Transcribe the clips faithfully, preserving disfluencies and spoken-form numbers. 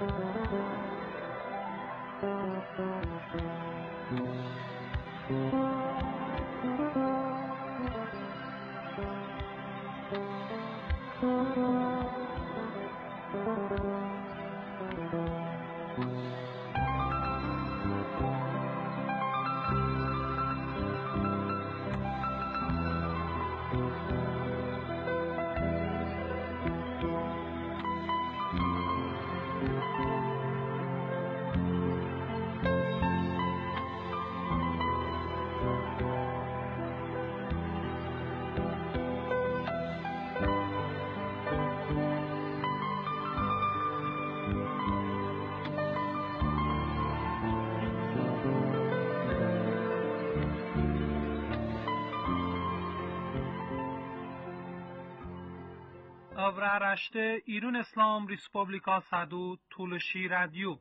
Avraaraşte İran İslam Respublika Sadu Tuluşi Radyo.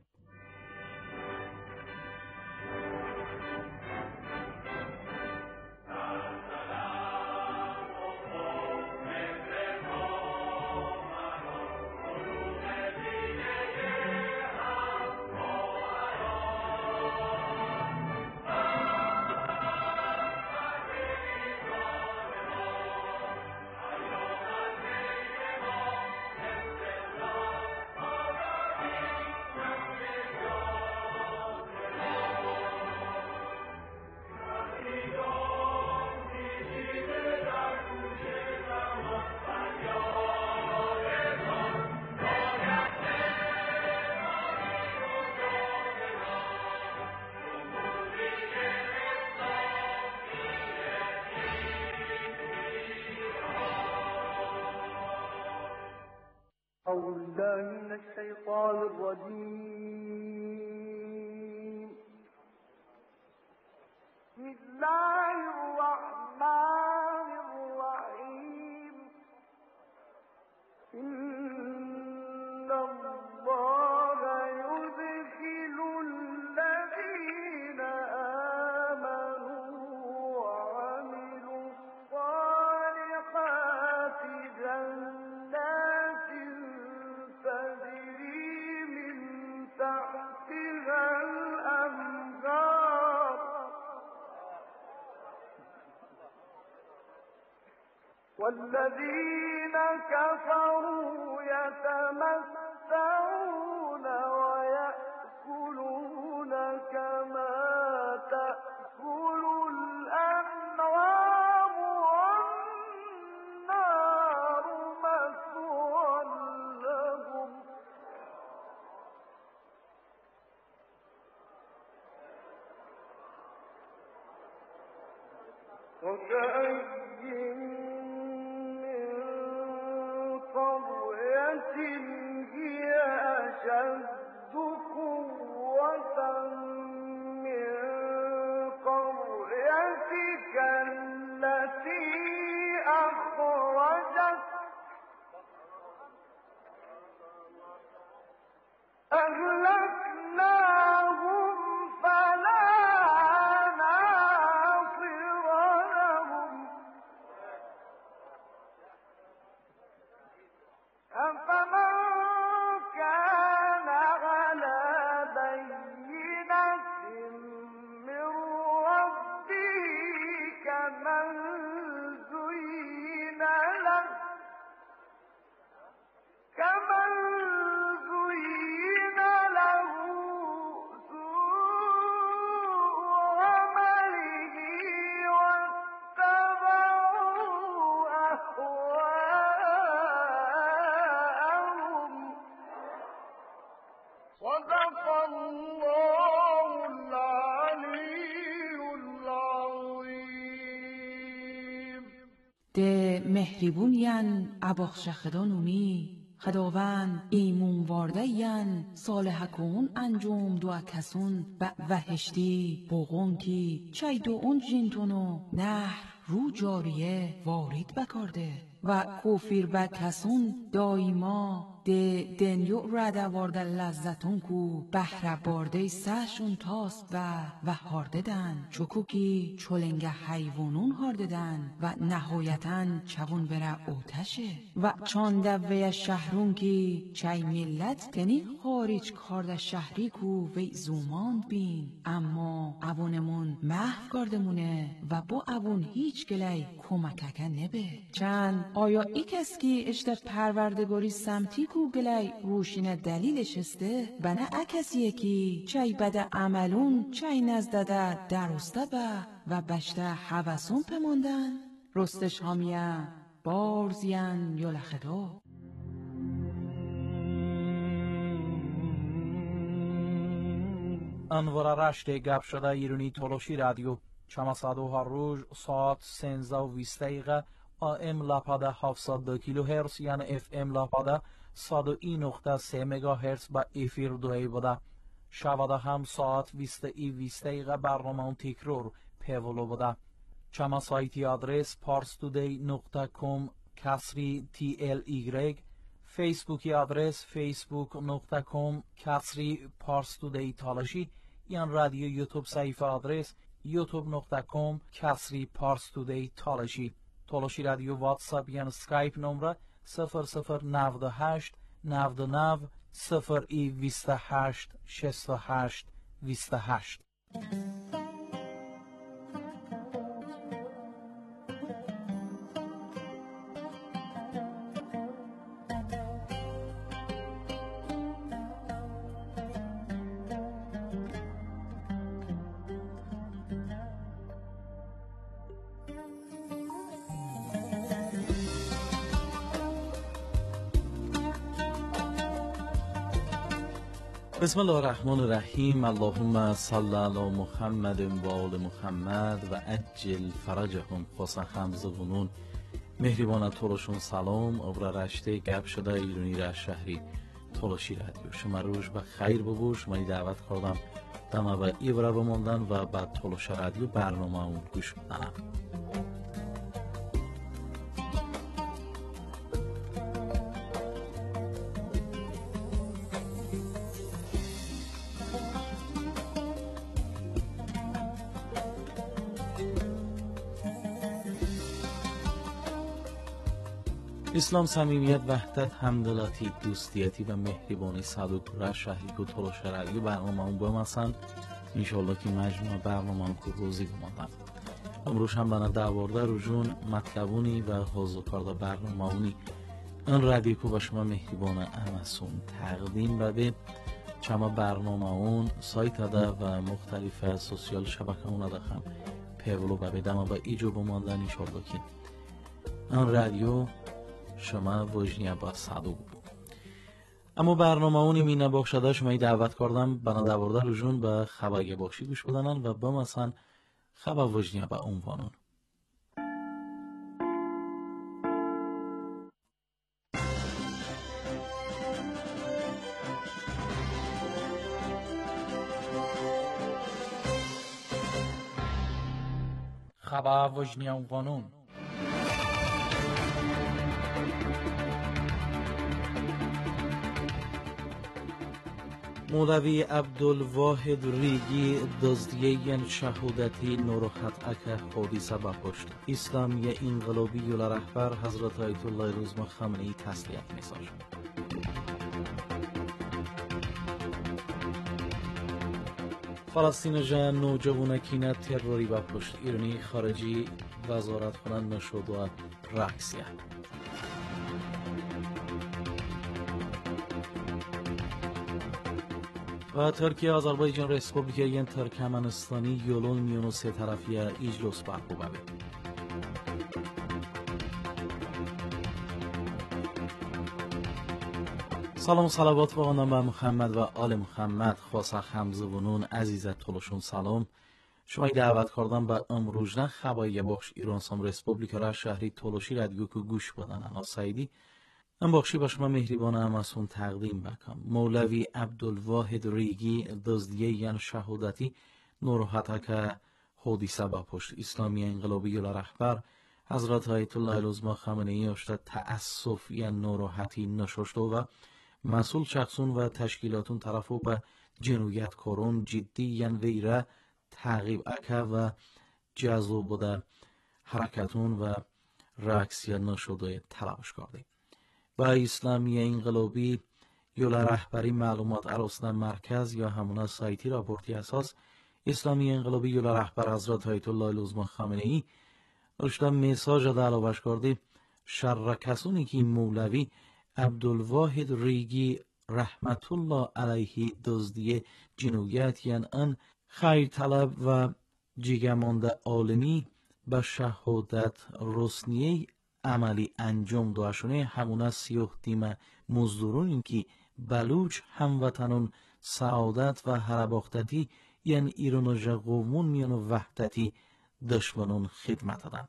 أعوذ بالله من الشيطان الرجيم. بسم الله الرحمن الرحيم. إن الله يدخل الذين آمنوا وعملوا الصالحات جنات تجري من تحتها الأنهار والذين كفروا يتمتعون ويأكلون كما تأكل الأنعام والنار مثوى لهم وكأي قرية هي أشد قوة من قريتك التي أخرجت أهلكناهم فلا ناصر لهم أفمن كان على بينة من ربه كمن زين له كمن زين له سوء عمله واتبعوا أهواءهم صدق الله العلي العظيم. ده مهربونین اباخشخدانومی خداوند ایمون واردهین صالح کون انجام دو کسون و وحشتی بغون کی چای دو اون جنتونو نهر رو جاریه وارد بکارده و کوفیر با کسون دایما ده دنیو رده وارده لذتون کو بهره بارده سهشون تاست و و هارددن چکوکی چولنگ حیوانون هارددن و نهایتاً چون بره اوتشه و چانده وی شهرون کی چای ملت تنی خارج کارده شهری کو وی زومان بین اما اوونمون محو کردمونه و با اوون هیچ گلی کمککه نبه چند آیا ای کس کی اشته پروردگاری سمتی کو گلی روشین دلیلش استه بنا اکسیه کی چای بده عملون چای نزدده درسته به و بشته حوثون پماندن رستش هامیه بارزین یا لخدا انوار رشته گپ شده ایرانی تولوشی رادیو چما صدو هر روز ساعت سنزده و بیست دقیقه آم لاپاده هفتصد و دو کیلو هرتز یعنی اف ام لاپاده صد و یک نقطه سه مگا هرتز با افیر دوی بوده شواده هم ساعت بیست ای بیست دقیقه برنامه اون تکرار پیولو بوده چما سایتی آدرس پارستودی نقطه کام کسری تی ال ایگرگ فیسبوکی آدرس فیسبوک نقطه کام کسری پارستودی تالشی یان رادیو یوتیوب صفحه آدرس یوتیوب نقطه کام کسری پارستودی تالشی تالشی رادیو واتساپ یان سکایپ نمره صفر صفر نود و هشت نود و نه صفر ای بیست و هشت شصت و هشت بیست و هشت. بسم الله الرحمن الرحیم اللهم صل علی محمد و آل محمد و عجل فرجهم خاصا خمز بونون مهربان تولشون سلام ابر رشته گپ شده ایرانی را شهری تولشی رادیو شما روز به خیر بگو شما دعوت کردم دما و ایبرا بماندن و بعد تولش رادیو برنامه اون گوش بدنم اسلام صمیمیت وحدت همدلاتی دوستیتی و مهربانی صدوق را شهری کو تولش رادیو برنامه اون بمسند انشالله که مجموعه برنامه اون کو روزی بماندن امروز هم بنا دعوارده روزون مطلبونی و حوضو کارده برنامه اونی این رادیو کو با شما مهربان امسون تقدیم بده چما برنامه اون سایت ده و مختلف سوسیال شبکه اون ده هم پیولو ببیدم و با ایجو بماندن انشالله که این رادیو شما وجنی با صدو بود اما برنامه اونی می نباخشده شما دعوت کردم بنا دعوارده روزون به خبای باشی گوش بدنن و با مثلا خبا وجنی با عنوانون خبا وجنی عنوانون مولوی عبدالواحد ریگی دزدیه شهودتی نروخت اکه حادثه بپشت اسلامی انقلابی و رهبر حضرت آیت الله روزما خامنه‌ای تسلیت می‌سازد. فلسطین جا نوجوانکینه تروری بپشت ایرانی خارجی وزارت خانه نشد و راکسیه و ترکیه آذربایجان ریسپوبلیکای ترکمنستانی یولون میونو سه طرفی اجلاس برپا بده. سلام و صلوات و آنان به محمد و آل محمد خاصه خمزه و نون عزیزت تولشون سلام شما دعوت کردم به امروزنه خبایی بخش ایران سام ریسپوبلیکا را شهری تولشی رادیو که گوش بدن انا سعیدی ام بخشی با شما مهربان امسون تقدیم بکنم مولوی عبدالواحد ریگی دزدیه یان شهودتی نروحتا که حادثه بپشت اسلامی انقلابی و رهبر حضرت آیت الله العظما خامنه‌ای اشته تأسف یا نروحتی نششته و مسئول شخصون و تشکیلاتون طرفو به جنویت کارون جدی ین ویره تعقیب اکه و جذب بوده حرکتون و رکسیه نشده طلبش کرده. با اسلامی انقلابی یول رهبری معلومات ارسنه مرکز یا همون سایتی راپورتی اساس اسلامی انقلابی یول رهبر حضرت آیت الله العظما خامنه ای رشته میساج دا علاوش کرده شر کسونی که مولوی عبدالواحد ریگی رحمت الله علیه دزدی جنویت یعنی ان خیر طلب و جیگمانده عالمی به شهادت رسنیه عملی انجام داشونه همونه سیوه دیم مزدورون که بلوچ هموطنون سعادت و هرباختتی یعنی ایران و جغومون میان و وحدتی دشمنون خدمت دادن.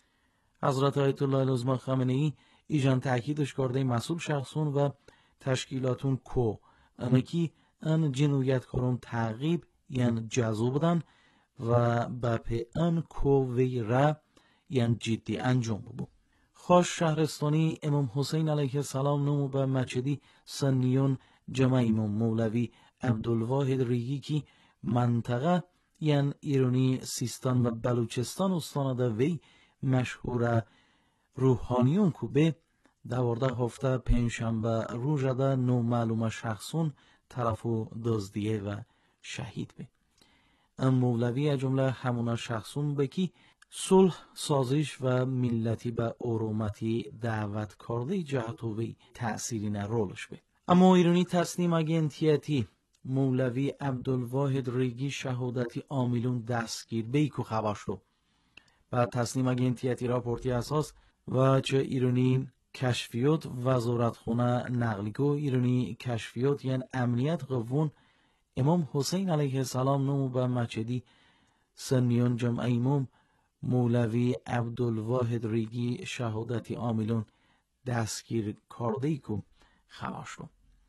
حضرت آیت الله العظما خامنه ای ایجان تأکیدش کرده مسئول شخصون و تشکیلاتون کو اما که ان جنویت کارون تعقیب یعنی جزو بودن و با پی ان کو وی را یعنی جدی انجام بود. خوش شهرستانی امام حسین علیه السلام نمو به مسجدی سنیون جمع امام مولوی عبدالواحد ریگی که منطقه یعنی ایرانی سیستان و بلوچستان استانه وی مشهور روحانیون کو به دوارده هفته پنجشنبه روز ده نو معلومه شخصون طرفو دزدیه و شهید به. ام مولوی جمله همونا شخصون به کی صلح سازش و ملتی به ارومتی دعوت کرده جهتوی تأثیری نه رولش به. اما ایرانی تسلیم اگنتیتی مولوی عبدالواحد ریگی شهادتی عاملون دستگیر به ایکو خبر شد. بعد تسلیم اگنتیتی راپورتی اساس و چه ایرانی کشفیات وزارتخونه نقلیگو ایرانی کشفیات یعنی امنیت قوون امام حسین علیه السلام نمو به مسجدی سنیون جمع امام مولوی عبدالواحد ریگی شهادتی عاملون دستگیر کرده ای که خبر شد.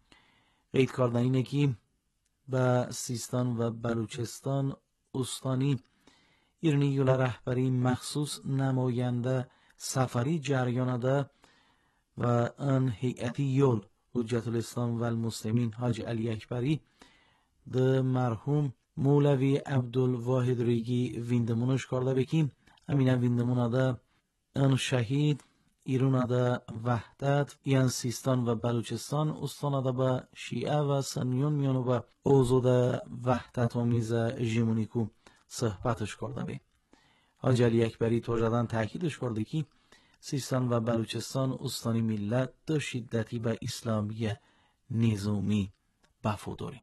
قید کردن اینه که به سیستان و بلوچستان استانی ایرانی یول رهبری مخصوص نماینده سفری جریان ده و ان هیئتی یول حجت الاسلام و المسلمین حاج علی اکبری ده مرحوم مولوی عبدالواحد ریگی ویندمونش کرده بکیم همین ویندمون ده ان شهید ایران ده وحدت یان سیستان و بلوچستان استان ده به شیعه و سنیون میانو به اوزو ده وحدت آمیز ژیمونیکو صحبتش کرده بی. حاج علی اکبری توجدن تاکیدش کرده که سیستان و بلوچستان استانی ملت دو شدتی به اسلامی نظامی بفوداری.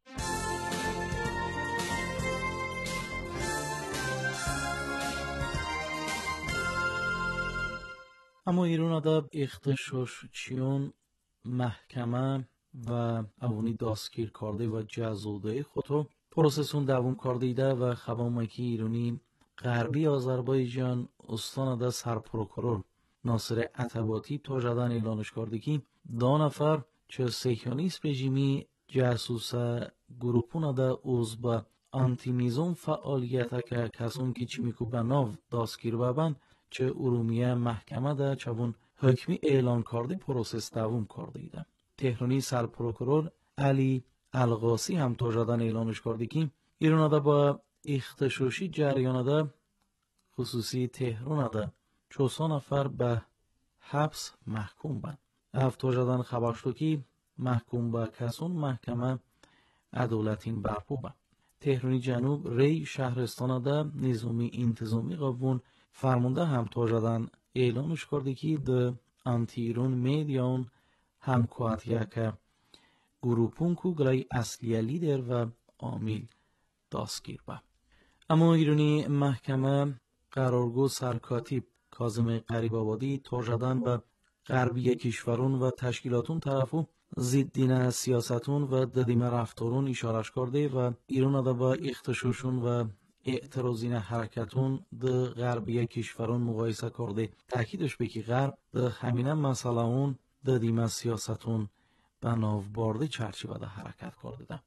اما ایران دا اختشاش چیون محکمه و اوانی دستگیر کرده و جزوده خودو پروسسون دوام کرده ده و خبامکی ایرانی غربی آذربایجان استان دا سرپروکرور ناصر عتباتی تا جدن اعلانش کرده که دو نفر چه سیکیونیست رژیمی جاسوس گروپون دا عضو آنتی نیزم فعالیت که کسون که چی میکو به ناو دستگیر ببن چه ارومیه محکمه دا چون حکمی اعلان کرده پروسس دوام کرده ایده. تهرانی سرپروکرور علی القاسی هم تا جدن اعلانش کرده که ایران دا با اختشاشی جریان دا خصوصی تهران دا چوسا نفر به حبس محکوم بند. هفت جدن خبر شد که محکوم به کسون محکمه عدالتین برپو بند. تهرانی جنوب ری شهرستان دا نظامی انتظامی قوون فرمانده هم تا جدن اعلانش کرده که ده آنتی ایران میدیان همکواتیه که گروپون کو گلای اصلی لیدر و عامل دستگیر با. اما ایرانی محکمه قرارگو سرکاتیب کاظم غریب آبادی تا جدن به غربی کشورون و تشکیلاتون طرفو ضد دین سیاستون و ددیم رفتارون اشارش کرده و ایران دا با اختشاشون و اعتراضین حرکتون ده غربی کشورون مقایسه کرده تاکیدش به که غرب ده همینه مسئله اون ددیم سیاستون به ناو برده چرچیوه ده حرکت کرده ده.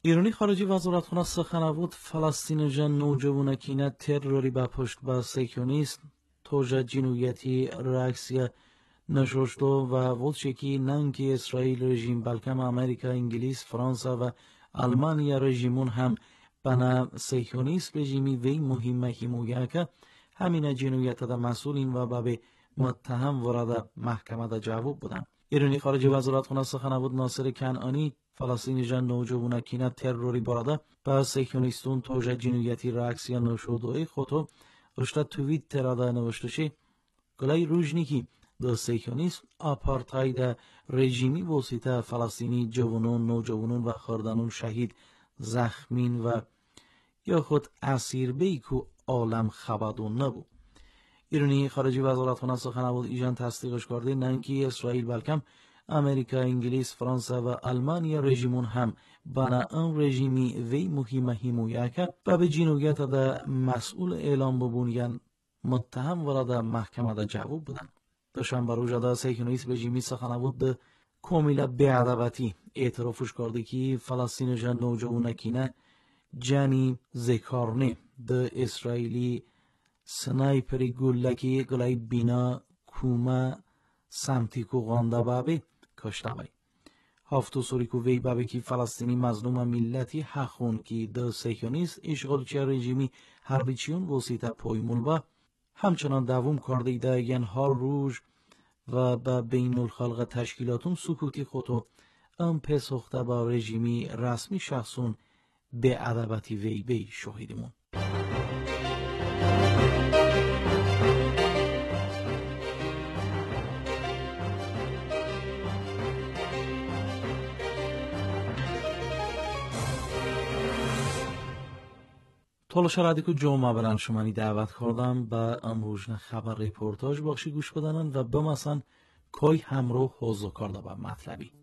ایرانی خارجی وزارتخانه سخنوود فلسطین جان نوجوانکینه تروری به پشت به سیکونیست توجه جنویتی رکسیا نشوشتو و ولچکی ننکی اسرائیل رژیم بلکم امریکا انگلیس فرانسه و آلمانیا رژیمون هم بنا سیکونیست رژیمی وی مهمه حمایه که همین جنویت دا مسئولین و به متهم ورده محکمه دا جواب بودن. ایرانی خارجی وزارتخانه سخنوود ناصر کنعانی فلسطین جان نوجوانکینه تروری براده به سیکونیستون توجه جنویتی رکسیا نشودوی خودو اشتا تویت تراده نوشتوشی گلای روژنیکی د سیکونیست آپارتاید رژیمی واسطه فلسطینی جوانان نوجوانان و خردانان شهید زخمین و یا خود اسیر بی کو عالم خبردون نبود. ایرانی خارجی وزارتخانه سخنوود ایجان تصدیقش کرده ننکی اسرائیل بلکم امریکا انگلیس فرانسه و آلمانیا رژیمون هم بنا ان رژیمی وی مهمه حمایه کرد و به جنویت دا مسئول اعلام ببونین متهم ورده محکمه دا جواب بودن. دوشنبه روز دا سیکونیست رژیمی سخنوود به کاملا بی‌ادبی اعترافش کرده که فلسطین جان نوجوانکینه جانی زکارنه د اسرائیلی سنایپری گلکی گلای بینا کوما سمتی کو غانده بابی کشته بای. هفتو سوری کو وی بابی که فلسطینی مظلوم ملتی حقون که د سیکونیست اشغالچی رژیمی هربیچیون وسیطه پایمول با همچنان دوام کرده ده ین هار روز و با بین الخلق تشکیلاتون سکوتی خودو ام پسخته با رژیمی رسمی شخصون به ادبتی وی بی شاهدیمون. تلاش رادی که جمعه برن شمانی دعوت کردم با امروزن خبر ریپورتاج بخشی گوش بدنن و بمثلا کای همراه حوضو کرده با مطلبی.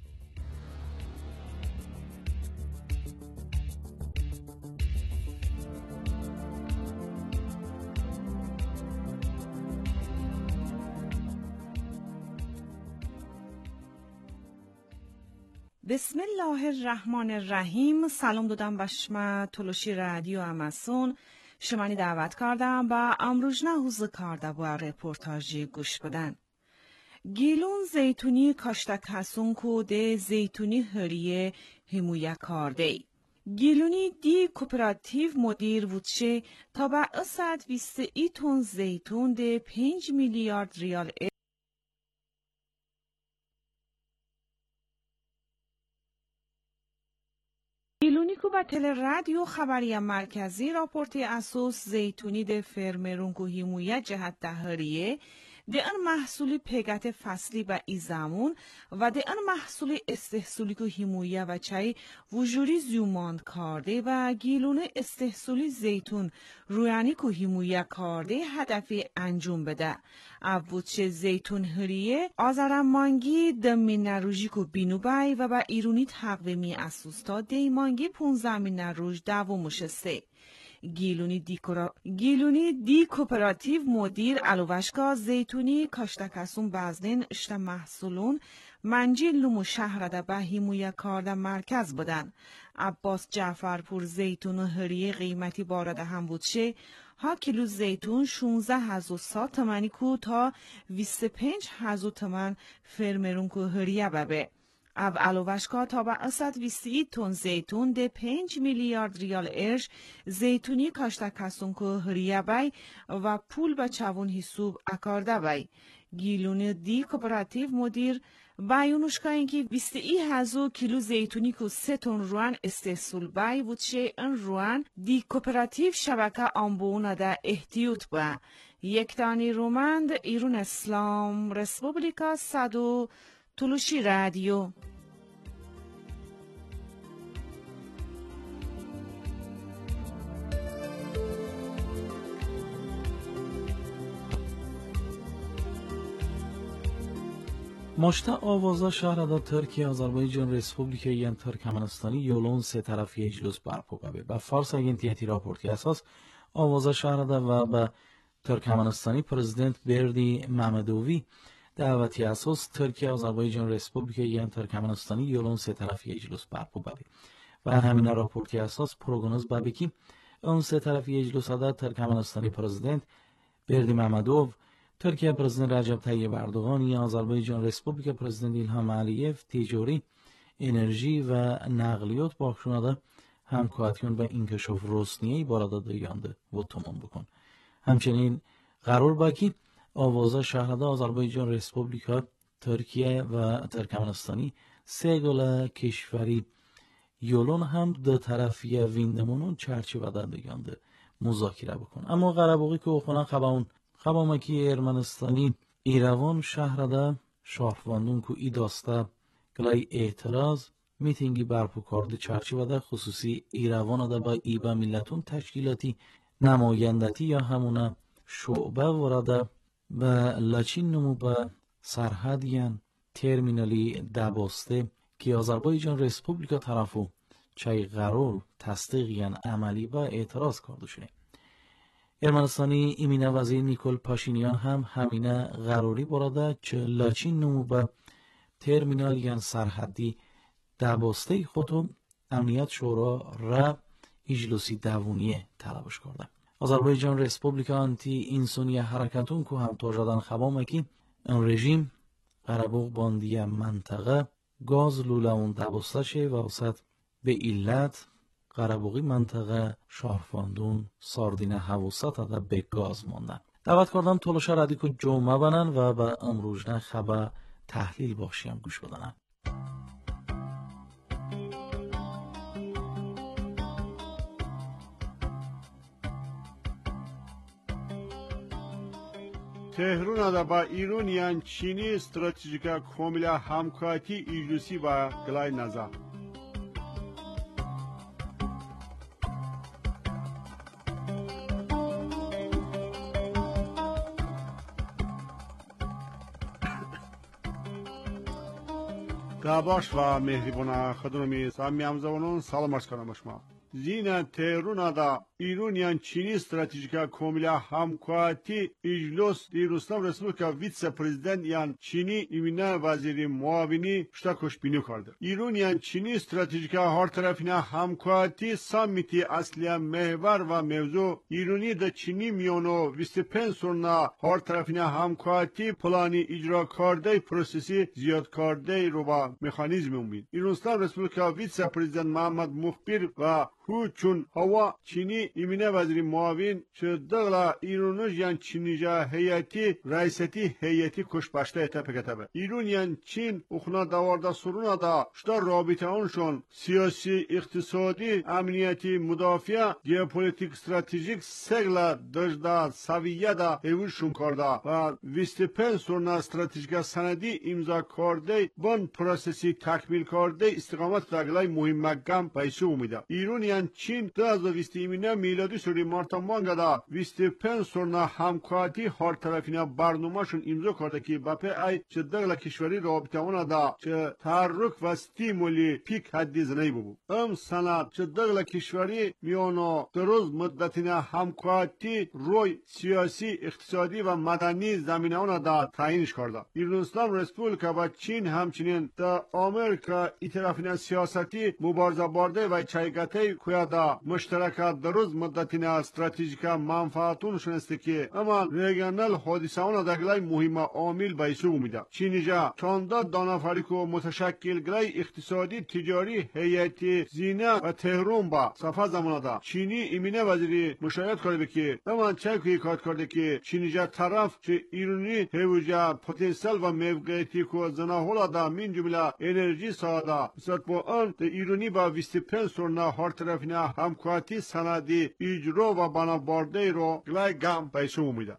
بسم الله الرحمن الرحیم. سلام دادم به شما تلوشی رادیو اماسون شمانی دعوت کردم با امروزنه حوض کرده با رپورتاجی گوش بدن. گیلون زیتونی کاشتک هسون کو ده زیتونی هریه همویه کرده. گیلونی دی کوپراتیو مدیر وچه تا با اصد بیست ای تن زیتون ده پنج میلیارد ریال گیلونی کو با تل رادیو خبری مرکزی راپورتی اساس زیتونی ده فرمرون کو همویه جهت دهریه ده ان محصولی پیگت فصلی با ای زمون و ده ان محصولی استحصولی که همویه و چای وجوری زیوماند کرده و گیلونه استحصولی زیتون رویانی که همویه کرده هدفی انجام بده. ابوچه زیتون هریه آزارم مانگی دمی نروژی که بینو بای و با ایرونی تقویمی اسوستا دی مانگی پونزه می نروژ دوو مشسته. گیلونی دی, کرا... گیلونی دی کوپراتیو مدیر الوشگاه زیتونی کاشتکسون بزنین اشت محصولون منجیل لومو شهرده به همویه کارده مرکز بودن. عباس جعفرپور زیتون و هریه قیمتی بارده هم بودشه ها کیلو زیتون شانزده هزار صد تومانی کو تا بیست و پنج هزار تومن فرمرون کو هریه ببه. او علوشکا تا با اصد بیستی تن زیتون ده پنج میلیارد ریال ارش زیتونی کاشته کسون که هریه بای و پول به چوون حسوب اکارده بای. گیلون دی کوپراتیو مدیر بایونشکا اینکه بیست ای هزار کیلو زیتونی که سه تن روان استحصول بای بودشه ان روان دی کوپراتیو شبکه آنبونه ده احتیوط با. یک تانی رومند ایرون اسلام رسپوبلیکا صدو تلوشی رادیو. مشتا آوازا شهر دا ترکیه آذربایجان رسپوبلیک ین ترکمنستانی یولون سه طرفی اجلوس برپو ببه. با فارس اگنتیتی راپورتی اساس آوازا شهر دا و با ترکمنستانی پرزیدنت بردی ممدووی دعوتی اساس ترکیه آذربایجان رسپوبلیک ین ترکمنستانی یولون سه طرفی اجلوس برپو ببه. و همین راپورتی اساس پروگنوز بابکی اون سه طرفی اجلسادا ترکمنستانی پرزیدنت بردی محمدوف، ترکیه پرزیدنت رجب طیب اردوغان یا آذربایجان ریسپوبلیکا پرزیدنت ایلهام علیف تجاری، انرژی و نقلیات باکشونادا همکارتیون و اینکشاف روسنیه‌ای باردا دیانده و تمام بکن. همچنین قرار باکی آوازا شهردا آذربایجان ریسپوبلیکا، ترکیه و ترکمنستانی سه گل کشوری یولون هم دو طرفی ویندمونون چرچی و دیگانده مذاکره بکن. اما قرباقی که اوخونا خباون خبامکی ارمنستانی ایروان شهردا شارفواندون که ای داسته گلای اعتراض میتینگی برپو کرده چرچی و خصوصی ایروان دا با ایبا ملتون تشکیلاتی نمایندتی یا همونه شعبه ورده به لاچین نمو به سرحدیان ترمینالی دباسته که آذربایجان ریسپوبلیکا طرفو چای قرار تصدیقیان عملی با اعتراض کرده شده. ارمنستانی ایمینه وزیر نیکول پاشینیان هم همینه قراری براده چه لاچین نمو به ترمینالیان سرحدی دباسته خودم امنیت شورا را اجلسی دوونیه طلبش کرده. آذربایجان ریسپوبلیکا آنتی انسانی حرکتون که هم توجدن خبامه که این رژیم قربوق باندی منطقه گاز لولاون دباسته شه و وسط به علت قربوقی منطقه شارفاندون ساردینه حواسط اده به گاز ماندن. دعوت کردم تولوشه ردی که جمعه بنن و به امروزنه خبر تحلیل باشیم گوش بدنن. تهران دا با ایران یان چینی استراتژیکا کوملا همکاتی ایجوسی با گلای نزا. داباش و مهربان خدمتی سامی همزبانان سلام عرض کنم شما. زین تهران دا ایرانیان چینی استراتژیکا کوملا همکاتی اجلاس دیروستم رسپوبلیکا ویتس پرزیدنت یان چینی ایمینا وزیر معاونی شتاکوش بینو کرده. ایرانیان چینی استراتژیکا هر طرفینا همکاتی سامیتی اصلی محور و موضوع ایرانی دا چینی میونو بیست و پنج سرنا هر طرفینا همکاتی پلانی اجرا کرده پروسسی زیاد کرده رو با مکانیزم امید. ایرانستان رسپوبلیکا ویتس پرزیدنت محمد مخبر و هو چون هوا چینی ایمینه وزیر معاون چه دغلا ایرانوش یان چینیجا هیئتی رئیستی هیئتی کش باشته ایتا پکتبه ایران یان چین اخنا دواردا سرونا دا شتا رابطه اونشون سیاسی اقتصادی امنیتی مدافع ژئوپلیتیک استراتژیک سگلا دجدا سویه دا ایوشون کرده و بیست و پنج سرنا استراتژیک سندی امضا کرده بن پروسسی تکمیل کرده استقامت دغلای مهم گام پیشو اومده ایران یان چین دو هزار و بیست ایمینه میلادی سوری مارتا مانگا دا بیست و پنج سرنا همکاتی هر طرفینا برنامهشون امضا کرده که بپی ای چه دغلا کشوری رابطه اونا دا چه تحرک و استیمولی پیک حدی زنی ببو ام سند چه دغلا کشوری میانو دروز مدتینا همکاتی روی سیاسی اقتصادی و مدنی زمینه اونا دا تعیینش کرده ایرانستان ریسپوبلیکا و چین همچنین دا آمریکا ایطرفینا سیاستی مبارزه بارده و چایگته کویا دا مشترکات دروز مدتینا استراتژیکا منفعتون شنسته که اما ریگنال حادثه اونا دگلای مهمه عامل بایسو اومیده چینیجا چاندا دانافریکو متشکل گلای اقتصادی تجاری هیئتی زینه و تهران با صفحه زمانه دا چینی ایمینه وزیری مشاهد کرده که اما چه کوی کار کرده که چینیجا طرف چه ایرانی هیوجا پتانسیل و موقعیتی کو زناهولا دا من جمله انرژی ساده بسات با آن ایرانی با بیست و پنج سرنا هر طرفینا همکاتی سندی اجرا و بنابرده رو گلای گام پیشو اومیده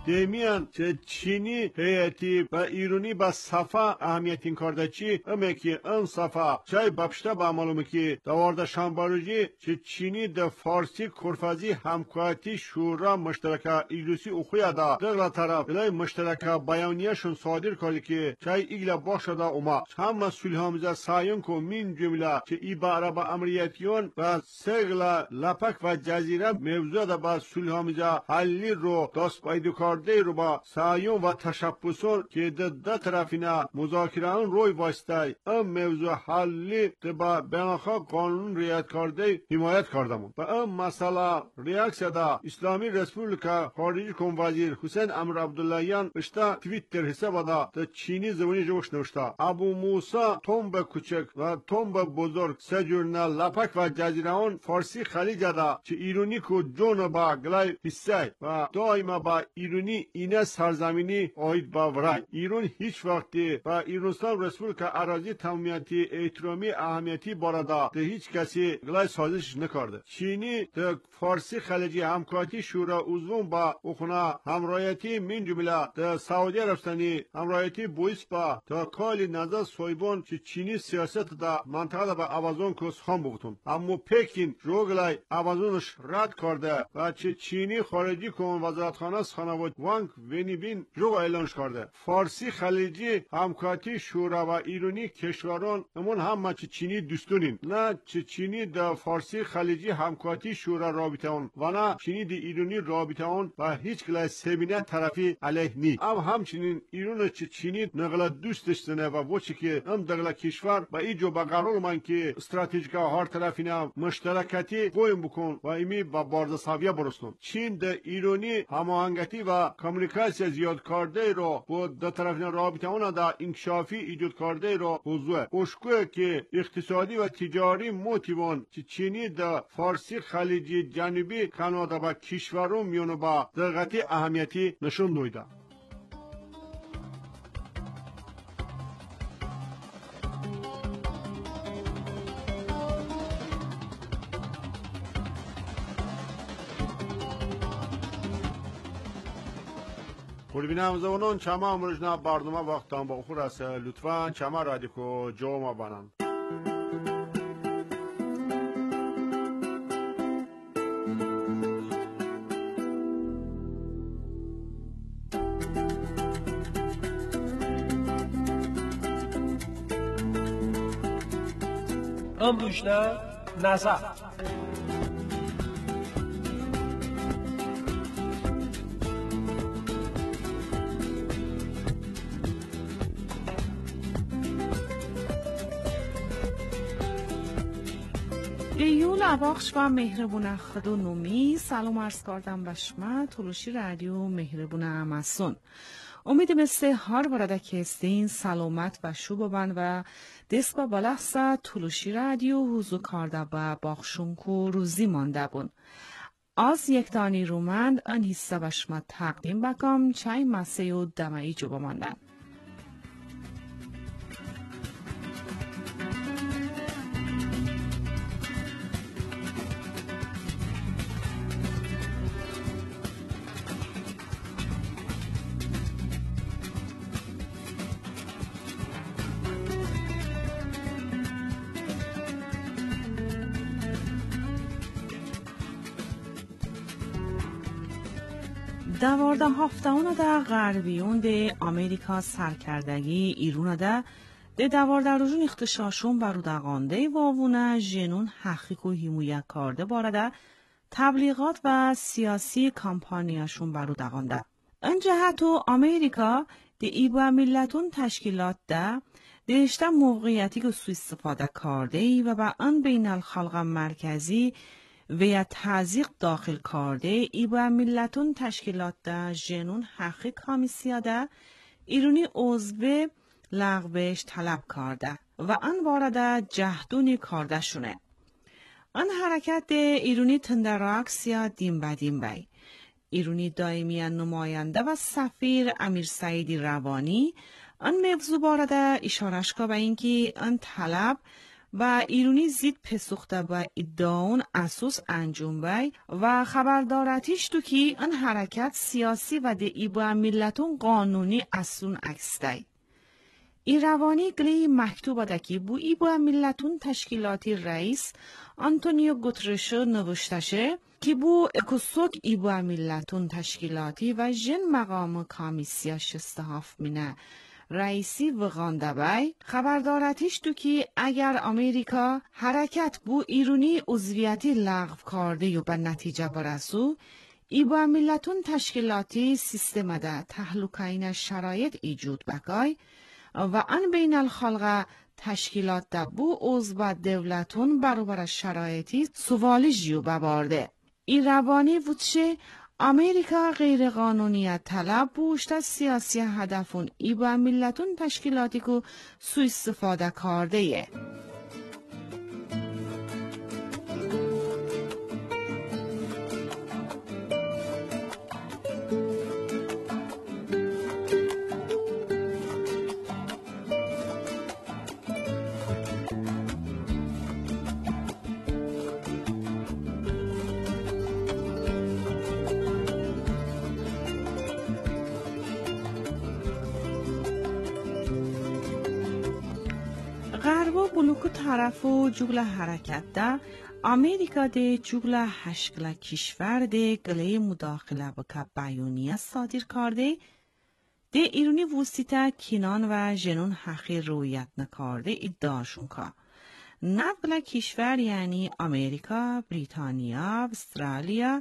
دمیان چه چینی هیئتی و ایرانی با صفا اهمیت این کارده چی اما که ان صفا چای بپشته با معلومه که دوارده شنباروجی چه چینی ده فارسی کرفازی همکاتی شورا مشترکه ایلوسی اخویا دا دغلا طرف بلای مشترکه بیانیهشون صادر کرده که چای ایگلا باشه دا اوما هم مسئول همزه سایون کو من جمله چه ای با عرب امریتیون و سگلا لپک و جزیره موضوع دا با سول همزه حلی رو دست پایدو کرده رو با سایون و تشبسون که ده ده طرفینا مذاکران روی واسطه ام موضوع حلی ده با بناخا قانون رعایت کرده حمایت کردمون و ام مسئله ریاکسیا دا اسلامی رسپوبلیکا خارجی کم وزیر حسین امر عبداللهیان اشتا تویتر حساب دا ده چینی زبانی جوش نوشتا ابو موسا تومب کوچک و تومب بزرگ سه جورنا لپک و جزیره فارسی خلیج دا چه ایرانی کو جون با گلای حصه و دائما با ایرانی اینه سرزمینی آید با ورای ایران هیچ وقتی با ایرانستان رسپوبلیکا اراضی تمامیتی احترامی اهمیتی باردا ده هیچ کسی گلای سازش نکرده چینی ده فارسی خلیجی همکاتی شورا عضوون با اخونا همرایتی من جمله ده سعودی عربستانی همرایتی بویس با تا کالی نظر سویبون چه چینی سیاست دا منطقه دا با آوازون کس خام بودن اما پکین جوگلای آوازونش رد کرده و چه چینی خارجی کن وزارتخانه خانواده وانگ ونیبین جو اعلانش کرده فارسی خلیجی همکاتی شورا و ایرانی کشوران امون هم چه چینی دوستونین نه چه چینی دا فارسی خلیجی همکاتی شورا رابطه اون و نه چینی دا ایرانی رابطه اون و هیچ کلای سبینه طرفی علیه نی ام همچنین ایران چه چینی نقل دوستش زنه و وچه که ام دقل کشور و ایجو با قرار من که استراتژیکا هر طرفینا مشترکتی قویم بکن و ایمی با بارزساویه برستون چین ده ایرانی هماهنگتی و کمیونیکاسیا زیاد کرده رو با دو طرفینا رابطه اونا دا انکشافی ایجاد کرده رو حضوه اشکوه که اقتصادی و تجاری موتیوان چه چینی ده فارسی خلیجی جنوبی کانادا با کشورون میونو با دقیقی اهمیتی نشون دویده خوربینم زونون چما امروزنا برنامه وقتان با خور است لطفاً چما رادیکو جو ما بانن امروزنا نظر ایول اباخش و مهربونه خدو نومی سلام عرض کردم به شما تلوشی رادیو مهربونه مسون امید مثل هر ورده که استین سلامت و شو ببن و دست با بلحصه تلوشی رادیو حضور کرده با باخشون که روزی مانده بون از یک دانی رومند ان حصه به شما تقدیم بکم چای مسیح و دمایی جو بماندن دوارده هفتهون ده غربیون ده امریکا سرکردگی ایرون ده ده دوارده روزون اختشاشون برودقانده واوونه جنون حقیق و حمایت کرده بارده تبلیغات و سیاسی کامپانیاشون برودقانده. این جهت و امریکا ده ایبا ملتون تشکیلات ده دهشته موقعیتی که سو استفاده کرده و با ان بین الخلق مرکزی و تزیق داخل کرده ای با ملتون تشکیلات ده جنون حقیق کامیسیا ده ایرونی عضو لغوش طلب کرده و آن وارد جهدونی کرده شونه. آن حرکت ده ایرونی تندراکس یا دیم با دیم بای. ایرونی دائمی نماینده و سفیر امیر سعیدی روانی آن موضوع وارد اشارش که به اینکه آن طلب و ایرونی زید پسوخته با ادعاون اساس انجام بای و خبردارتیش تو که این حرکت سیاسی و ده ایبا ملتون قانونی اسون اکسته. ایروانی گلی مکتوب دکی بو ایبا ملتون تشکیلاتی رئیس آنتونیو گوترشو نوشتشه که بو اکسوک ایبا ملتون تشکیلاتی و جن مقام کامیسیا شستهاف مینه رئیسی وغانده بای خبردارتیش تو که اگر امریکا حرکت بو ایرونی عضویتی لغو کرده و به نتیجه برسو ایبا ملتون تشکیلاتی سیستم ده تحلوکین شرایط ایجود بکای و آن بین الخلق تشکیلات ده بو عضو دولتون برابر شرایطی سوالی جیو ببارده. این روانی وچه امریکا غیر قانونیت طلب بوشت سیاسی هدفون ای با ملتون تشکیلاتی که سوء استفاده کرده یه. غربا بلوکو طرفو جگل حرکت ده امریکا ده جگل هشکل کشور ده گله مداخله بکه بیانیه صادر کرده ده ایرونی وسیطه کینان و جنون حقی رویت نکارده ادعاشون که نقل کشور یعنی امریکا، بریتانیا، استرالیا،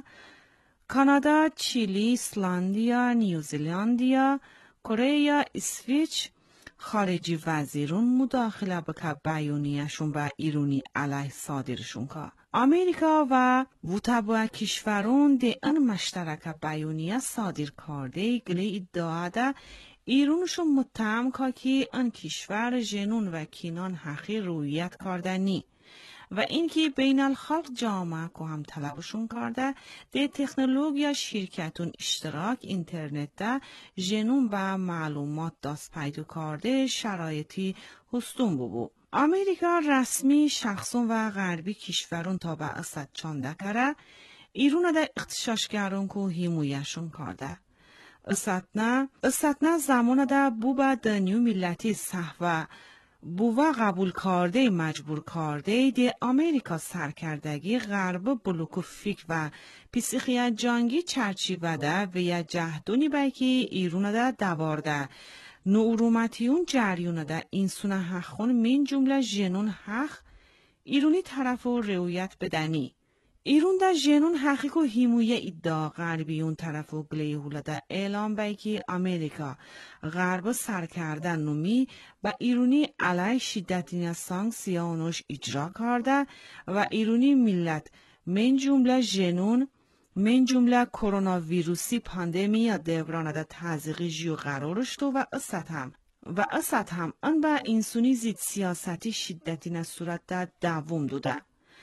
کانادا، چیلی، ایسلندیا، نیوزیلندیا، کره، اسویچ خارجی وزیرون مداخله بکه بیانیه‌شون به ایرونی علیه صادرشون که امریکا و وطبع کشورون ده این مشترک بیانیه صادر کرده گلی ادعا ده ایرونشون متهم که که این کشور جنون و کینان حقی رویت کردنی و اینکه بین الخلق جامعه که هم طلبشون کرده ده تکنولوژیا شرکتون اشتراک اینترنت ده جنون با معلومات دست پیدا کرده شرایطی هستون ببو. امریکا رسمی شخصون و غربی کشورون تا به اصد چانده کرده ایرون ده اختشاشگرون که حمایه‌شون کرده. اصد نه اصد نه زمان ده بو با دنیو ملتی صحوه بووا قبول کرده مجبور کرده دی امریکا سرکردگی غرب بلوک فکر و پیسیخیت جانگی چرچی بده و یا جهدونی بایکی ایرون ده دوارده نورومتیون جریون ده اینسونه حقون من جمله جنون حق ایرونی طرف و رویت بدنی ایرون ده جنون حقیق و حمایه ادعا غربیون طرف و گلیهوله ده اعلام بایکی امریکا غرب سرکردن نومی با ایرونی علیه شدتین سانکسیونش اجرا کرده و ایرونی ملت من جمله جنون من جمله کرونا ویروسی پاندمی دوران ده تزریقی جیو قرارش تو و اصد هم و اصد هم ان با انسونی زید سیاستی شدتین صورت ده دوم دوده.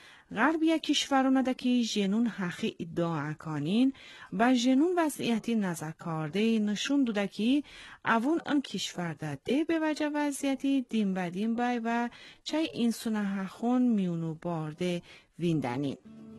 غربی کشورانه ده که جنون حقی ادعا کنین و جنون وضعیتی نظر کرده نشون دوده که اون ان کشور ده ده به وجه وضعیتی دیم بدیم بای و چای اینسونه حقون میونو بارده ویندنین.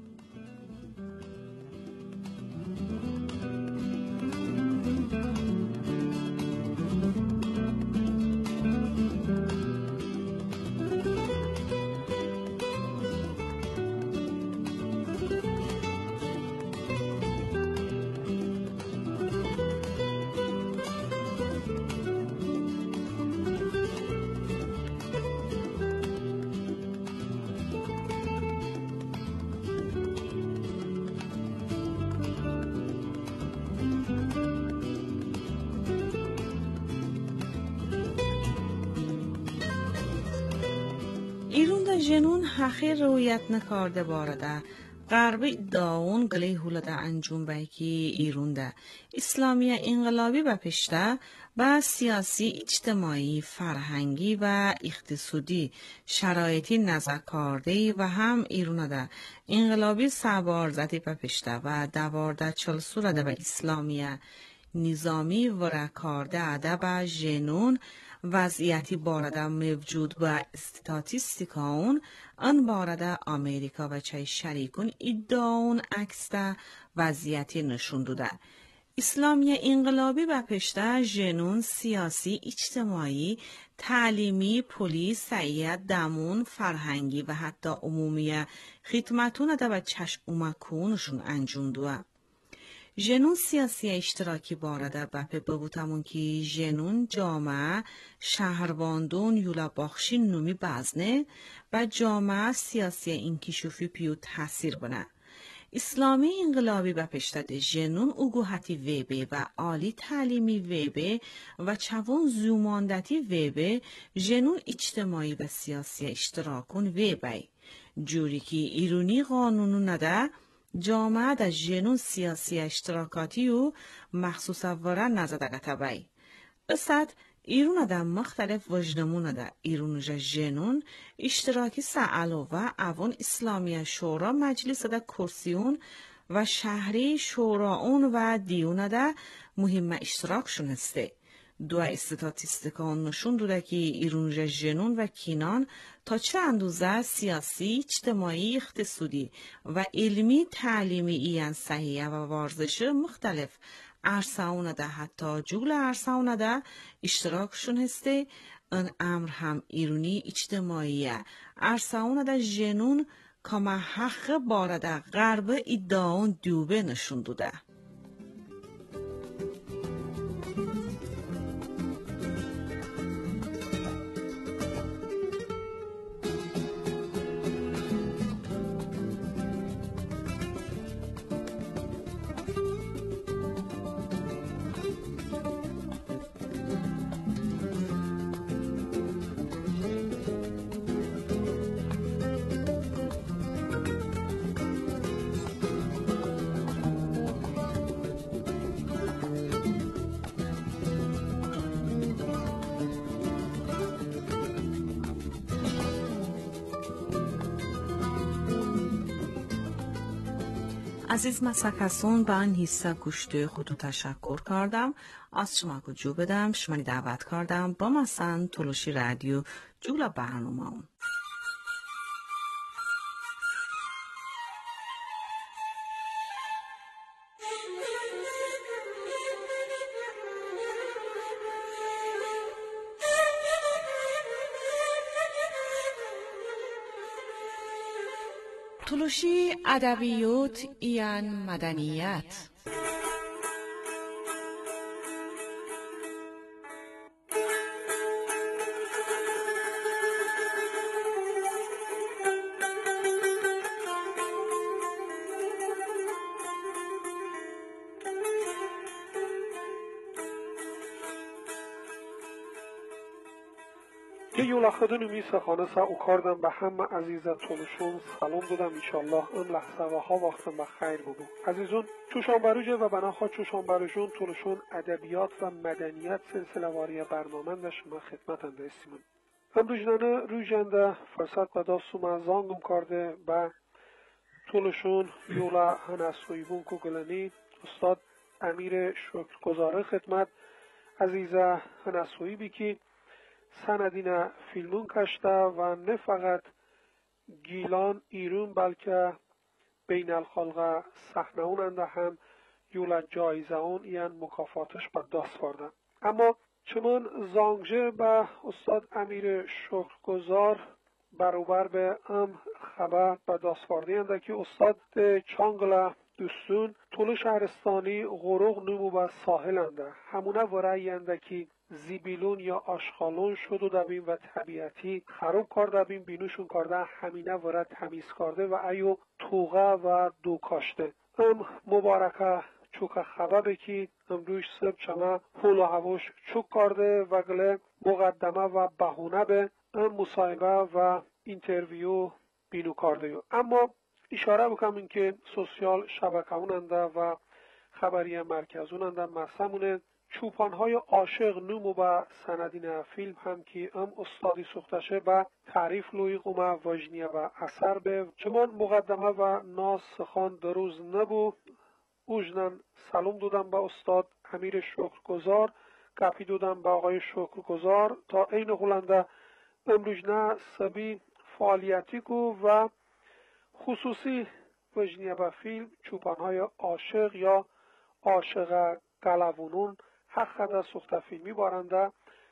ایرون ده جنون حقی رویت نکارده بارده غربی داون گلی هولده انجام بایکی ایرون ده اسلامی انقلابی بپشته با سیاسی اجتماعی فرهنگی و اقتصادی شرایطی نظر کرده و هم ایرون ده انقلابی سبارزتی بپشته و دوارده چل سورده به اسلامی نظامی و رکارده عده با جنون وضعیتی بارده موجود و استاتیستیکاون ان بارده امریکا و چای شریکون ادعاون عکسده وضعیتی نشون دوده. اسلامی انقلابی و پشته جنون سیاسی، اجتماعی، تعلیمی، پلیس، سعیت، دمون، فرهنگی و حتی عمومی خدمتون ده و چشم اومکونشون انجام دوه. جنون سیاسی اشتراکی بارده و پی ببوتمون که جنون جامعه شهرواندون یولا باخشی نومی بزنه و جامعه سیاسی انکشافی پیو تاثیر بنه. اسلامی انقلابی و پشتد جنون اگوهتی ویبه و عالی تعلیمی ویبه و چوان زوماندتی ویبه جنون اجتماعی و سیاسی اشتراکون ویبه. جوری که ایرونی قانونو نده جامعه در جنون سیاسی اشتراکاتی و مخصوص وره نزدگته بی. استاد ایرون در مختلف وجنمون در ایرون جنون اشتراکی سعلو و اوان اسلامی شورا مجلس در کرسیون و شهری شوراون و دیون در مهم اشتراک شنسته. دو استاتیستیکان نشون دوده که ایرون جنون و کینان تا چه اندازه سیاسی، اجتماعی، اقتصادی و علمی تعلیمی این صحیح و ورزش مختلف عرصه‌ونه ده حتی جگل عرصه‌ونه ده اشتراکشون هسته. ان امر هم ایرونی اجتماعیه عرصه‌ونه ده جنون کما حق بارده غرب ادعاون دوبه نشون دوده. عزیز مسکسون به این حصه گوشت خودو تشکر کردم. از شما گجو بدم شما دعوت کردم با مثلا تلوشی رادیو جولا برنامه اون. تلوشی ادبیات این مدنیت. که یولا خدونو می سخانه سا او کردم به همه عزیزت تونشون سلام دادم ایشالله اون لحظه و ها وقتم به خیر بودم. عزیزون چوشان بروجه و بناخوا چوشان بروشون تونشون ادبیات و مدنیت سلسله واری برنامه ده شما خدمت انده استیمون. هم روزنانه روزنده فرصت به داستوم از زانگم کرده به تونشون یولا هنسویبون کگلنی استاد امیر شکرگزاره خدمت عزیزه هنسویی بی که سندین فیلمون کشته و نه فقط گیلان ایرون بلکه بین الخلق صحنه اوننده هم یولا جایزه اون این مکافاتش با دست فرده. اما چمان زانگجه به استاد امیر شکرگزار برابر به ام خبر به دست فرده انده که استاد چانگل دوستون طول شهرستانی غروغ نمو به ساحل انده همونه ورعی انده که زیبیلون یا آشخالون شد و دبیم و طبیعتی خراب کرده بیم بینوشون کرده همینه ورد تمیز کرده و ایو توغه و دو کاشته. ام مبارکه چوک خبره که امروز سب چما حول و هواش چوک کرده و گله مقدمه و بهونه به ام مصاحبه و اینترویو بینو کرده. اما اشاره بکنم این که سوسیال شبکه‌وننده و خبری مرکزوننده مسمونه چوپانهای عاشق نومو با سندین فیلم هم که ام استادی سختشه با تعریف لوی قومه وجنیه و اثر به چمان مقدمه و ناس سخان دروز نبو اوجنن سلام دادم با استاد امیر شکرگزار گپی دودم به آقای شکرگزار تا این هلنده امروجنه سبی فعالیتی کو و خصوصی وجنیه به فیلم چوپانهای عاشق یا عاشق گلوونون حق ده سخت فیلمی بارنده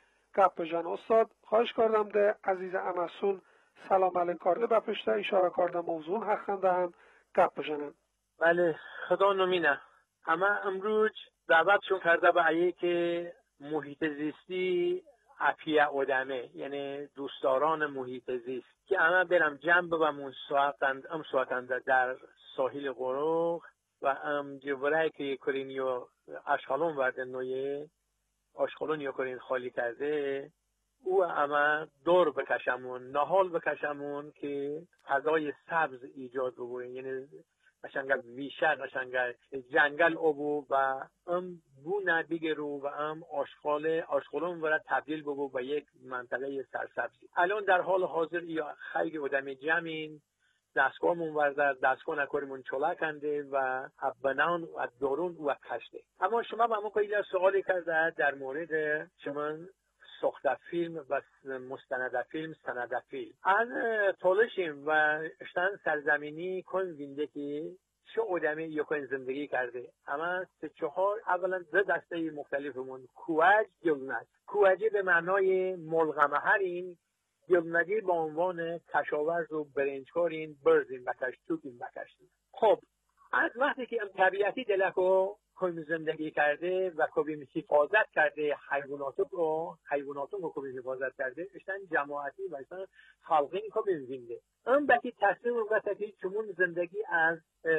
گپ بجن. استاد خواهش کردم ده عزیز امسون سلام علیک کرده به پشته اشاره کرده موضوع حقنده هم گپ بجنن. بله خدا نمینه. اما امروز دعوتشون کرده به ایه که محیط زیستی اپیه آدمه، یعنی دوستداران محیط زیست که اما برم جنب و من ساعتند ام ساعتند در ساحل قروق و ام جوره که کرینیو اشخالون ورده نویه اشخالون یا کرین خالی کرده او اما دور بکشمون نهال بکشمون که فضای سبز ایجاد بگوین، یعنی قشنگ ویشه قشنگ جنگل آبو و ام بونه بگیرو و ام آشغال آشغالون ورد تبدیل بگو به یک منطقه سرسبزی. الان در حال حاضر یا خیلی آدم جمعین دستگاهمون ورده دستگاه نکاریمون چوله کنده و بنان و دارون و کشته. اما شما با همون که سوالی کرده در مورد شما ساخته فیلم و مستند فیلم سند فیلم از طولشیم و اشتن سرزمینی کن وینده که چه آدمی یا کن زندگی کرده. اما سه چهار اولا دو دسته مختلفمون کوج گلنج کوجی به معنای ملغمه هرین گلنجی با عنوان کشاورز و برنجکارین برزین بکش توکین بکشتیم. خب از وقتی که ام طبیعتی دلکو کم زندگی کرده و کبیم حفاظت کرده حیواناتو رو حیواناتو رو کبیم حفاظت کرده اشتن جماعتی و اشتن خلقین کبیم زنده اون بکی تصمیم رو گفته که چمون زندگی از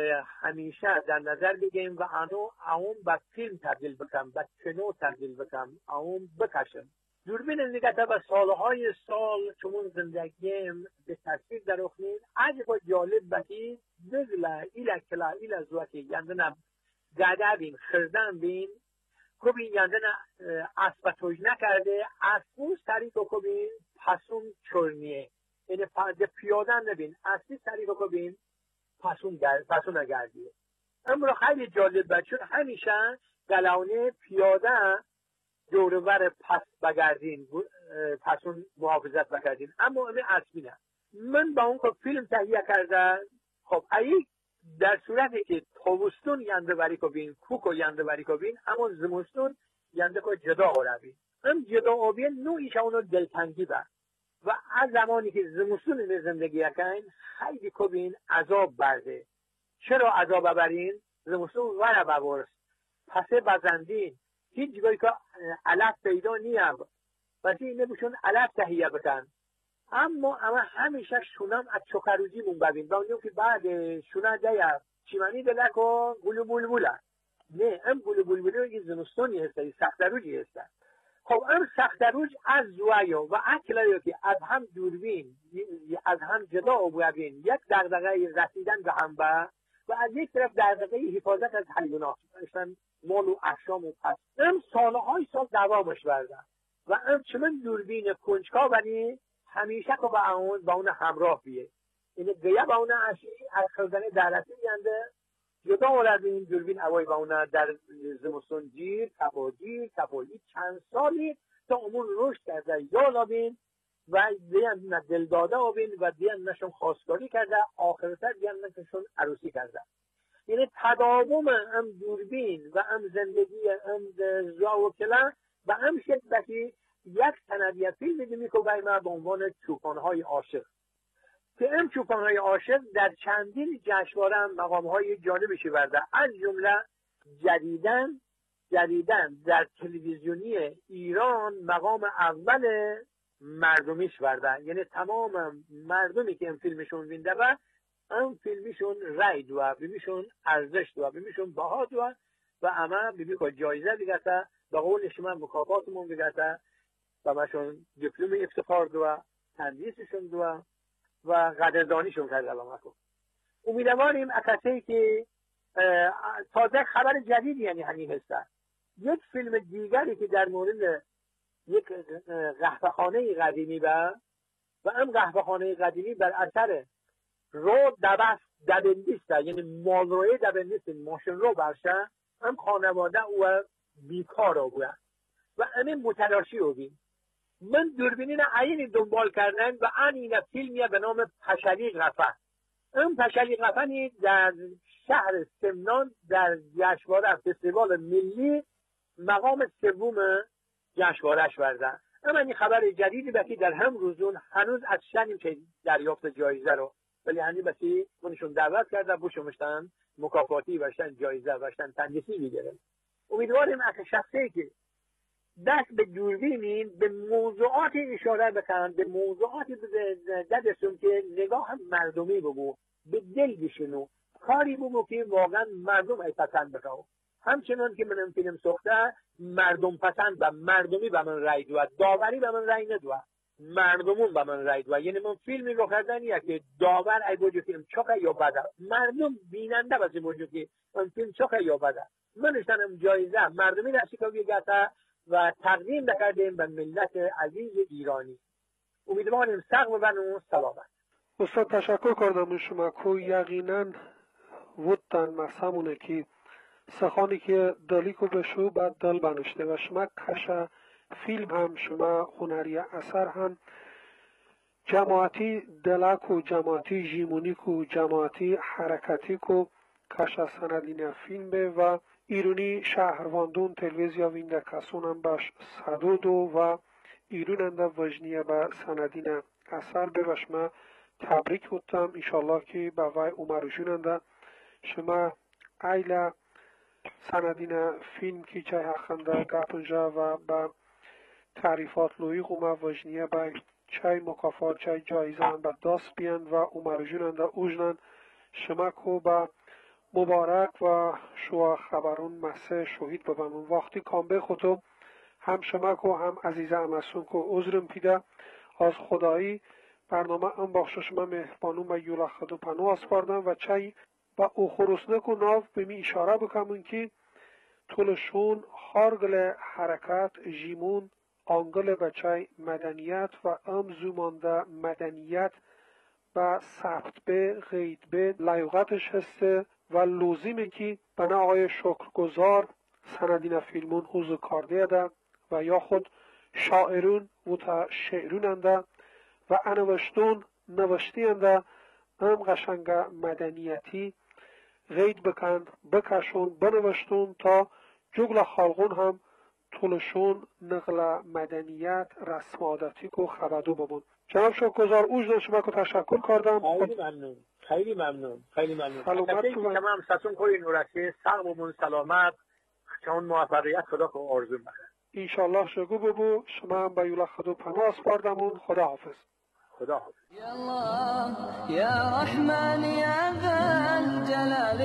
همیشه در نظر بگیم و آنو اون با فیلم تبدیل بکنم با کنو تبدیل بکنم اون بکشم دوربین نگته و سالهای سال چمون زندگیم به تصویر در اخنین عجب جالب بکی دگله ایلا کلا ایلا زوکی یندنم گده بین خردن بین کبین یندن اسب توج نکرده اسبوز طریق رو کبین پسون چرنیه یعنی پیادن نبین اسبی طریق رو کبین پسون, پسون نگردیه. اما خیلی جالب بچون همیشه گلونه پیاده دورور پس بگردین پسون محافظت بگردین اما امی اسبی نه. من با اون که فیلم تهیه کرده خب ای در صورتی که تابستون ینده بری کو بین کوکو ینده بری کو بین اما زمستون ینده کو جدا آروی هم جدا آبی نوعیش اونو دلتنگی با و از زمانی که زمستون به زندگی اکن خیلی کو بین عذاب برده. چرا عذاب برین؟ زمستون ور ببرس پسه بزندین هیچ جایی که علف پیدا نیم واسه اینه بشون علف تهیه بکن اما اما همیشه شونم از چوکروزی مون ببین با اونجا که بعد شونه دیا چیمانی دلکو گلو بلبوله نه هم گلو بلبوله یه زمستونی هسته سختروجی هسته. خب هم سختروج از زوایو و اکلایو که از هم دوربین از هم جدا ببین یک دغدغه رسیدن به هم با و از یک طرف دغدغه حفاظت از حیوانات مثلا مال و اشام و پس هم سالهای سال دوامش برده و هم چمن دوربین کنجکا بنی همیشه که با اون با اون همراه بیه اینه گیه با اون اشی از خردن دلتی ینده جدا آوردین دوربین اوای با اون در زمستون جیر تپا جیر تپایی چند سالی تا امون رشد کرده یا لابین و دیان دل داده آبین و دیان نشون خواستگاری کرده آخرتر دیان نشون عروسی کرده. یعنی تداوم ام دوربین و ام زندگی ام زاوکلا و ام شکلی یک سندیه فیلم دیمی که باید به عنوان چوپانهای عاشق که این چوپانهای عاشق در چندین جشنواره هم مقامهای جانبشی برده از جمله جدیدن جدیدن در تلویزیونی ایران مقام اول مردمیش برده. یعنی تمام مردمی که این فیلمشون وینده و این فیلمشون رای دو بیمیشون ارزش دو بیمیشون بها دو و اما بیمی که جایزه بگرده به قول شما مکافاتمون بگرده و ماشون دیپلم افتخار دو تندیسشون دو و قدردانیشون کرد علامه کن. امیدواریم اکسی که تازه خبر جدید یعنی همین هسته یک فیلم دیگری که در مورد یک قهوه‌خانه قدیمی با و هم قهوه‌خانه قدیمی بر اثر رو دبست دبندیسته یعنی مالروی دبندیست ماشین رو برشه هم خانواده و بیکار رو بود و همین متلاشی بودیم. من دوربینین عین دنبال کردن و آن این فیلمیه به نام پشلی قفه. این پشلی قفه در شهر سمنان در جشنواره فستیوال ملی مقام سوم جشنواره‌اش بردن. اما این خبر جدیدی بکی در هم روزون هنوز از شنیم که دریافت جایزه رو، ولی هنوز بسی منشون دعوت کرده بوشمشتن مکافاتی باشن، جایزه باشن، تنگسی میگیرن. امیدواریم از شخصی که دست به دوربینین به موضوعاتی اشاره بکنن، به موضوعاتی دستشون که نگاه مردمی بگو، به دل بشنو، کاری بگو که واقعا مردم ای پسند بکنو. همچنان که من فیلم ساخته مردم پسند و مردمی به من رای دوه، داوری به من رای ندوه، مردمون به من رای دوه. یعنی من فیلمی رو کردنیه که داور ای بوجو فیلم چوکه یا بده، مردم بیننده بسی بوجو که من فیلم چوکه یا بده. منشتنم جایزه مردمی نشی که بیگته و تقدیم بکردیم به ملت عزیز ایرانی. امیدواریم سقف بنو سلامت. استاد تشکر کردم شما کو یقینا وطن مسامونه که سخانی که دلیکو بشو بعد دل بنشته و شما کشا فیلم هم شما هنری اثر هم جماعتی دلکو جماعتی جیمونیکو جماعتی حرکتی کو کشا سندین فیلم به و ایرونی شهرواندون تلویزیا وینده کسون هم باش صدودو و ایروننده وجنیه با سندین اثر به و شما تبریک بودم. انشالله که با وای عمرشوننده شما ایلا سندین فیلم کی چای حقنده گپنجا و با تعریفات لوی قومه وجنیه با چای مکافات چای جایزه هم با داست بیند و عمرشوننده اوجنن شما کو با مبارک و شما خبرون مسه شهید ببنون وقتی کامبه خودو هم شما کو هم عزیزه امسون کو عذرم پیده از خدایی برنامه ام بخش شما مهربانون و یولا خدو پنو اسپاردم و چای با او خروسنه کو ناف به می اشاره بکنون که طولشون خارگل حرکت جیمون آنگل بچای مدنیت و ام زومانده مدنیت و ثبت به غید به لایقتش هسته و لازمه که بنا آقای شکرگزار سندین فیلمون حضور کرده ده و یا خود شاعرون و تا شعرون انده و انوشتون نوشتی انده ام قشنگ مدنیتی غید بکن بکشون بنوشتون تا جگل خالقون هم طولشون نقل مدنیت رسم عادتی کو خبردو بمون. جناب شکرگزار اوجدان شما کو تشکر کردم. خیلی ممنون خیلی ممنون خیلی ممنون. سلامت تو من تمام ستون کوی نورسی سقمون سلامت چون موفقیت خدا کو آرزو میکنم. ان شاء الله شگو ببو شما هم به یولا خدا پناه اسپاردمون. خدا حافظ. خدا حافظ. يا الله يا رحمن يا ذا الجلال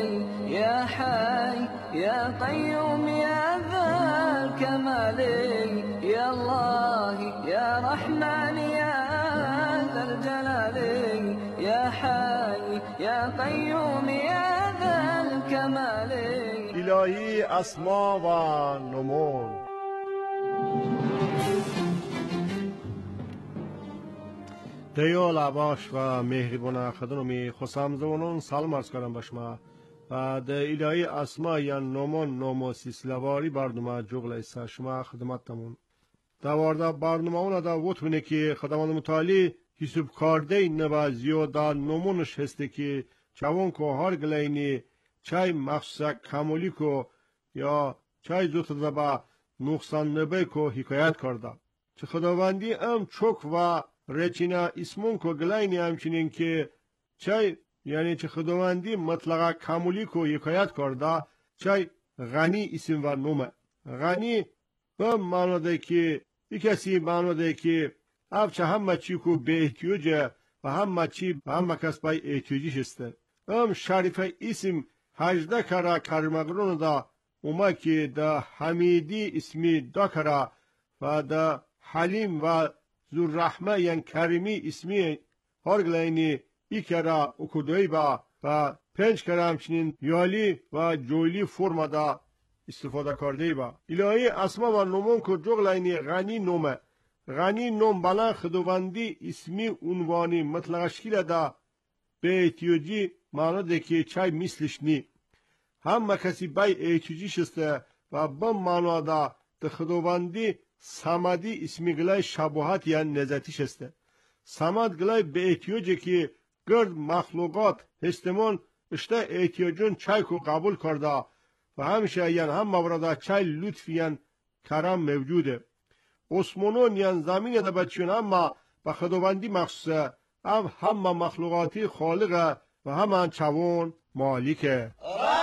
يا حي يا قيوم يا ذا الكمال يا الله يا رحمن يا ذا الجلال يا حي يا قيوم يا ذا الكمال الهی اسما و نمون. دیو لباش و مهربان خدمتی خسام زمانون سلام عرض کردم به شما و د الهی اسما یا نمون نمو سیسلواری برنامه جغل ایسا شما خدمتتمون دوارده برنامه اون دا وطبینه که خدمات متعالی حساب کرده نبا زیاده نمونش هسته که چوان که هر گلینی چای مخصوص کمولی کو یا چای زوت دبا نقصان نبه کو حکایت کرده چه خداوندی ام چوک و رچینا اسمون کو گلاینی همچنین که چای یعنی چه خداوندی مطلقا کمولی کو حکایت کرده چای غنی اسم و نومه غنی به معنی ده که یک کسی معنی ده که افچه همه چی کو به احتیاجه و همه چی همه کس بای احتیاجیش هسته ام شریفه اسم هجده کرا کرمگرون دا اومه که دا حمیدی اسمی دا کرا و دا حلیم و زور رحمه یعن کریمی اسمی هرگلینی ای کرا اکودوی با و پنج کرا همچنین یالی و جویلی فرما دا استفاده کرده با الهی اسما و نمون که جغلینی غنی نومه غنی نوم بنا خداوندی اسمی عنوانی مطلق شکل دا به احتیاجی معنی ده که چای مثلش نی همه کسی بای احتیاجی شسته و بم معنی دا ده خداوندی سمدی اسمی گلای شباهت یا نزتیش است. سمد گلای به احتیاجی که گرد مخلوقات هستمون اشته احتیاجون چای کو قبول کرده و همیشه یعنی هم مورد چای لطفی یعنی کرم موجوده. عثمانون یعنی زمین ده بچون اما به خداوندی مخصوصه هم هم مخلوقاتی خالقه و همان چوون مالکه.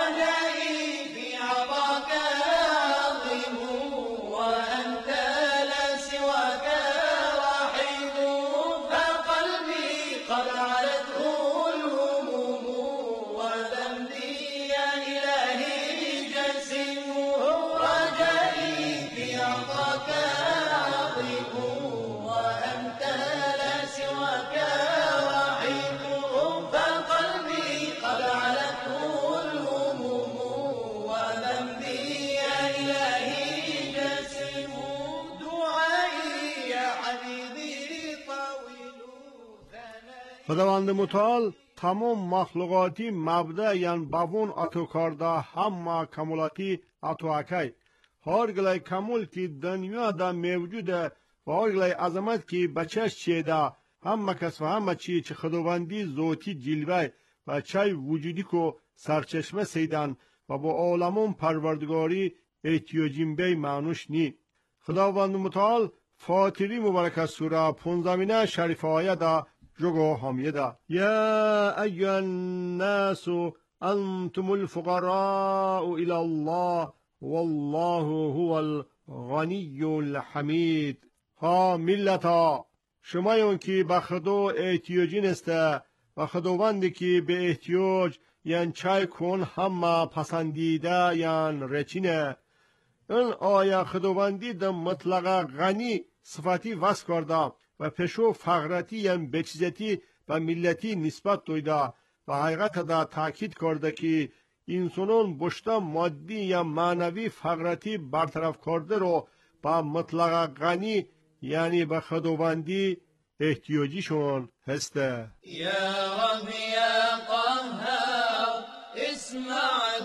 خداوند متعال تمام مخلوقاتی مبدع یعنی بابون اتو کرده همه کمولاتی اتو اکی. هر گلای کمول که دنیا دا موجوده و هر گلای عظمت که بچش چیده همه کس و همه چی چه خداوندی ذاتی جلوه و چای وجودی که سرچشمه سیدن و با عالمون پروردگاری احتیاجیم بی معنوش نی. خداوند متعال فاطری مبارک سوره پونزمینه شریف آیه دا جگو حامیه دا یا ایها الناس انتم الفقراء الى الله والله هو الغنی الحمید. ها ملتا شمایون که به خدا احتیاجی نسته و خداوندی که به احتیاج یعنی چای کن همه پسندیده یعنی رچینه. این آیه خداوندی در مطلق غنی صفتی وصف کرده و پشو فقرتی یعنی بچیزتی و ملتی نسبت دویده و حقیقت دا تاکید کرده که انسانون بشتا مادی یا معنوی فقرتی برطرف کرده رو با مطلق غنی یعنی به خداوندی احتیاجیشون هسته. یا رب یا قهار اسمع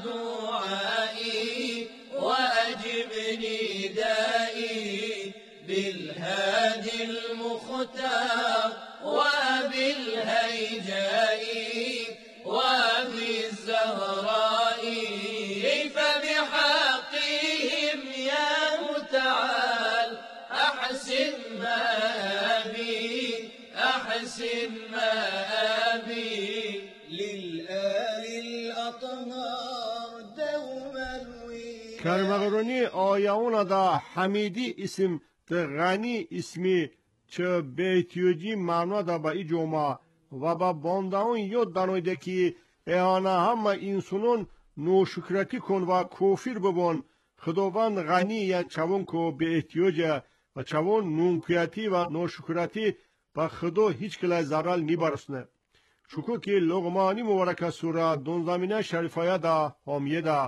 دعایی و اجب ندایی بالهادي المختار وبالهيجاء وبالزهراء فبحقهم يا متعال أحسن ما أبي أحسن ما أبي للآل الأطهار دوما کرمغرونی آیاونا دا حمیدی اسم ده غنی اسمی چه بیتیوجی معنا دا با ای جوما و با باندهون یاد دانویده که ایانا همه انسانون نوشکرتی کن و کوفیر ببون خداوند غنی یعنی چون که به احتیاج و چون نونکیتی و نوشکرتی با خدا هیچ کلای زرال نی برسنه. شکو که لغمانی مبارک سوره دونزمینه شریفایه دا حامیه دا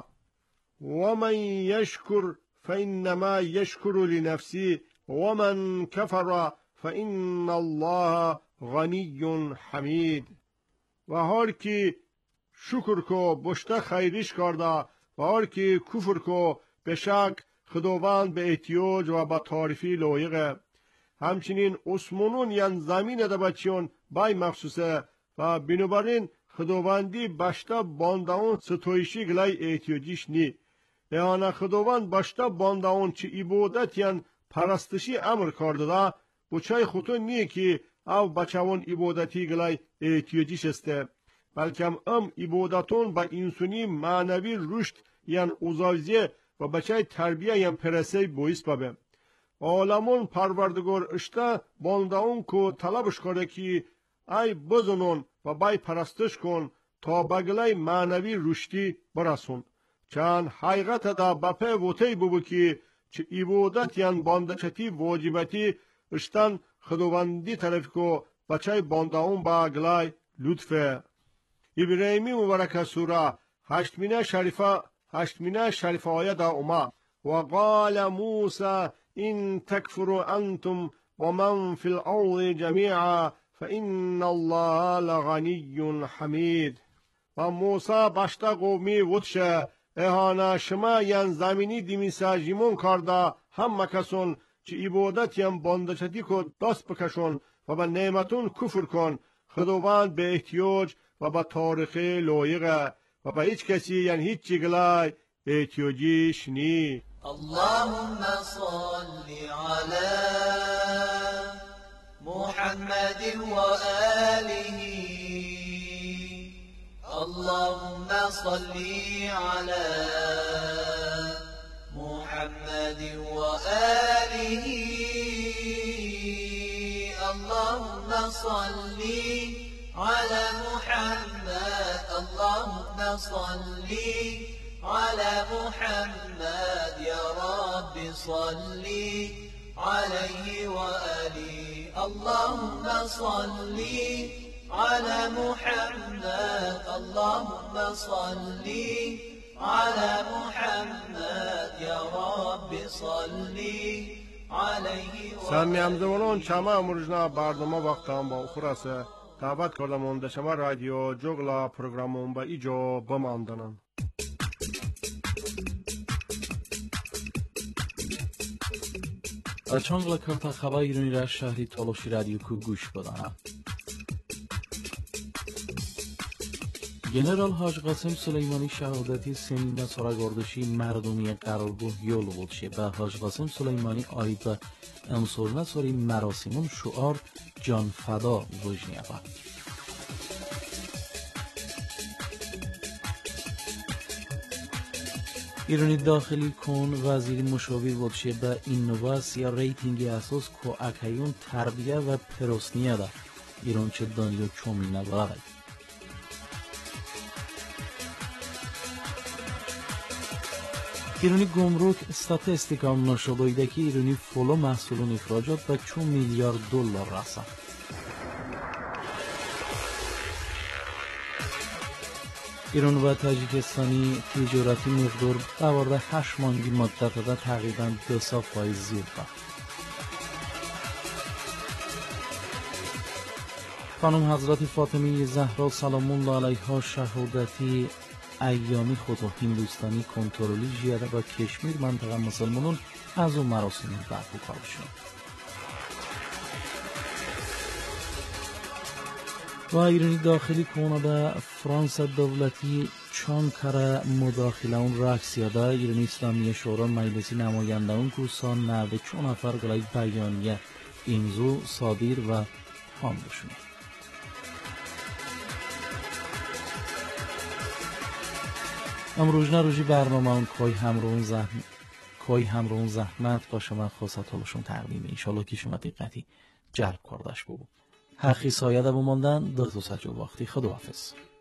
ومن یشکر فإنما يشكر لنفسه ومن كفر فإن الله غني حمید. و هر کی شکر کو بشته خیریش کرده و هر کی کفر کو به شک خداوند به احتیاج و به تعریفی لایقه. همچنین عثمانون یعنی زمین ده بچیون بای مخصوصه و بنابراین خداوندی بشته باندهون ستایشی گلای احتیاجیش نی. ایانا خداوند باشتا باندهون چه عبادت یعن پرستشی امر کرده دا بچای خودتون نیه که او بچهون عبادتی گلای احتیاجیش استه بلکه ام عبادتون با انسانی معنوی رشد یعن اوزاوزیه و بچای تربیه یعن پرسه بویس بابه. عالمون پروردگار اشته باندهون که طلبش کرده که ای بزنون و بای پرستش کن تا بگلای معنوی رشدی برسون. چند حقیقت دا بپه وطی ببو که چه عبادت یعن باندچتی واجبتی اشتن خداوندی طرف که بچه باندهون با گلای لطفه. ابراهیمی مبارک سوره هشتمینه شریفه هشتمینه شریفه آیه دا اومد و قال موسی این تکفروا انتم و من فی الارض جمیعا فإن الله لغنی حمید. و موسی بشتا قومی وطشه اهانا شما ین زمینی دیمیساجیمون کاردا هم مکسون چی عبادت یم باندشتی کد دست بکشون و به نعمتون کفر کن. خداوند به احتیاج و به تاریخ لایقه و به هیچ کسی یعنی هیچ چیگلای احتیاجیش نی. اللهم صل على محمد وآله. اللهم صل على محمد وآله. اللهم صل على محمد. اللهم صل على محمد يا رب صل عليه وآله. اللهم صل على محمد. اللهم صل على محمد يا رب صل عليه وآله. سمیامزوانان چما امروزنا برنامه وقتم با اخراسه دعوت کردم در شما رادیو جوگلا پروگرامون با ایجا بماندنن. چانگلا کرتا خبر ایرانی را شهری تالاشی رادیو کو گوش بدانم. گنرال حاج قاسم سلیمانی شهادتی سنین سراغاردشی مردمی قرار بود یول بود شه به حاج قاسم سلیمانی آید به انصورنا سری مراسمون شعار جان فدا وجنیه با ایرانی داخلی کن وزیر مشاور بود شه به اینواسیا ریتینگ اساس کو اکیون تربیه و پروسنیه دا ایران چه دانیو چومی نبرد. ایرانی گمرک استاتستیکا نشده که ایرانی فولو محصولون اخراجات به چون میلیارد دلار رسد. ایران و تاجیکستانی تجارتی مقدار دوارده هشت مانگی مدت دا تقریبا دو سا فایز زیر با. خانم حضرت فاطمه زهرا سلام الله علیها شهادتی ایامی خود و هندوستانی کنترلی جیاده با کشمیر منطقه مسلمانون از اون مراسم برپا کار شد. و ایرانی داخلی کنه به فرانس دولتی چون کار مداخله اون رقص یاده ایرانی اسلامی شورا مجلسی نماینده اون کوسان نوه چون نفر گلای بیانیه اینزو صادر و هم بشونه. امروز روزی برنامه اون کای همرون زحمت کای همرون زحمت با شما خواست حالشون تقدیم انشالله که شما دقتی جلب کردش بود. حقی سایه ده بماندن دو ساعت وقتی خداحافظ.